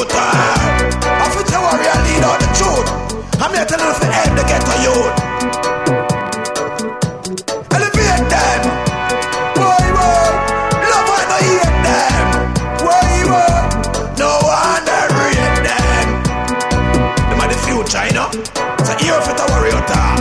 youth. I fit the warrior lead out the truth. I'm here telling you to end the ghetto youth. Elevate them. Boy, boy. Love I no hate them. Boy, boy. No one rate them. Them are the future, you know. So here fit the warrior talk.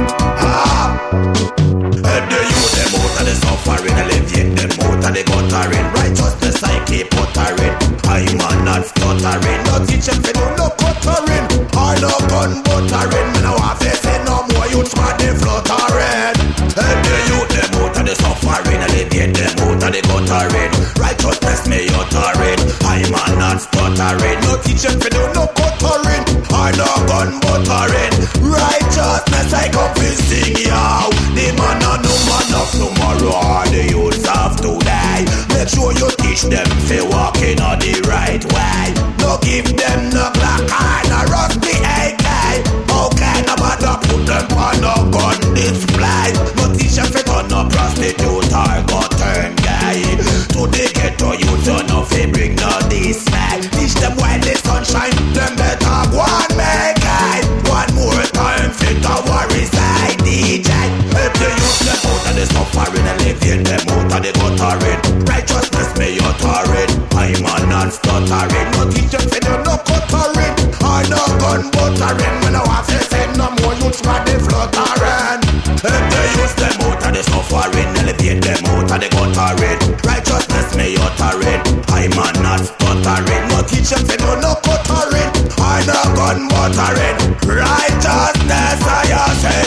Help the youth them out of the suffering. Alleviate them out of the guttering. Righteousness I keep uttering. I'm not stuttering. No teach them to do no cuttering. Or no gun buttering. Me no have to say no more youths for the fluttering. Help the youth them out of the suffering. Alleviate them out of the guttering. Righteousness me uttering. I'm not stuttering. No teach them to do no cuttering. Or no gun buttering. Righteousness I come to sing y'all. The man and no man of tomorrow. Or the youths of today. Make sure you teach them to walk in on the right way. No give them no black eye, no rusty AK. Okay, no matter put them on no gun display. No teach them to turn no prostitute or go turn gay. To the ghetto youth, you know fi bring no dismay. Teach them when the sunshine, them better go and make it. One more time fit a worry side DJ. Help the youth them out of the suffering. Alleviate them out of the guttering. Righteousness me uttering. I'm not stuttering. No teach them to do no cuttering. Or no gun buttering. Me no have to say no more youths for the fluttering. Help the youth them out of the suffering. Alleviate them out of the guttering. Righteousness me uttering. I'm not stuttering. No teach them to do no cuttering. Or no gun buttering. Righteousness I say.